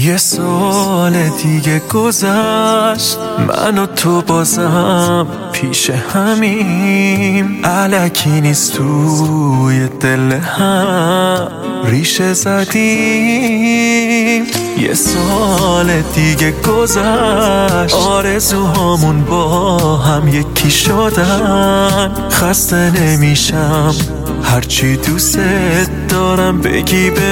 یه سال دیگه گذشت، من و تو بازم پیش همیم، الکی نیست توی دل هم ریشه زدیم. یه سال دیگه گذشت، آرزوهامون با هم یکی شدن. خسته نمیشم هرچی دوست دارم بگی به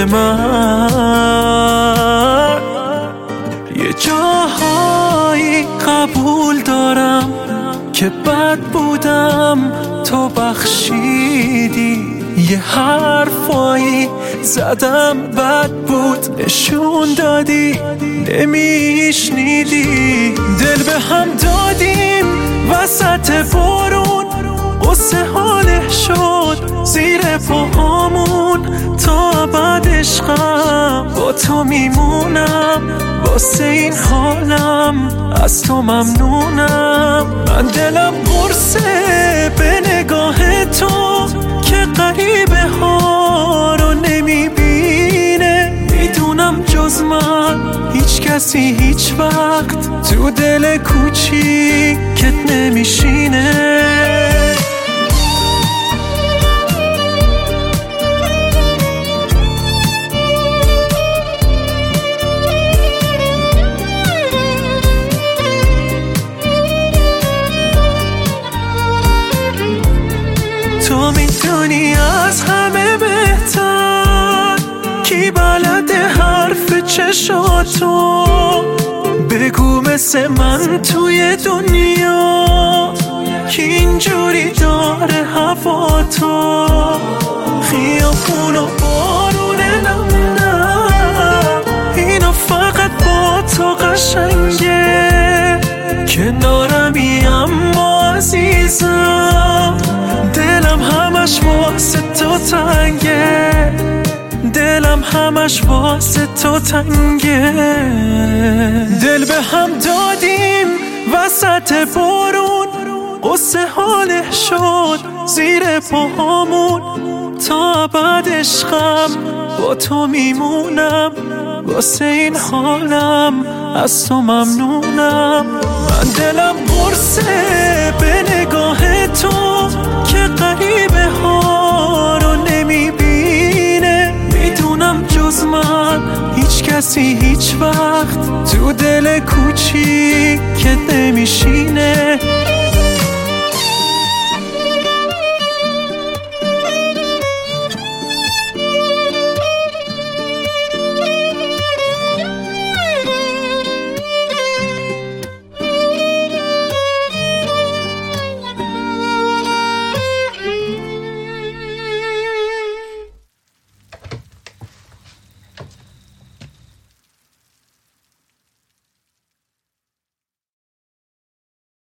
من. یه جاهایی قبول دارم که بد بودم، تو بخشیدی. یه حرفایی زدم بد بود، نشون دادی نمیشنیدی. دل به هم دادیم وسط بارون، قصه حاله شد زیر پاهامون. تا ابد عشقم با تو میمونم، واسه این حالم از تو ممنونم. من دلم قرصه به نگاه تو که غریبه ها رو نمیبینه. میدونم جز من هیچ کسی هیچ وقت تو دل کوچیکت نمیشینه. تو میدونی از همه بهتر کی بلده حرف چشاتو. بگو مثل من توی دنیا کی اینجوری داره هوا تو. خیابون و بارون نم اینو فقط با تو قشنگه. کنارمی اما عزیزم، دلم همش واسه تو تنگه. دلم همش واسه تو تنگه. دل به هم دادیم وسط بارون، قصه حاله شد زیر پاهامون. تا ابد عشقم با تو میمونم، واسه این حالم از تو ممنونم. من دلم قرصه به نگاه تو که غریبه ها رو نمیبینه. میدونم جز من هیچ کسی هیچ وقت تو دل کوچیکت نمیشینه.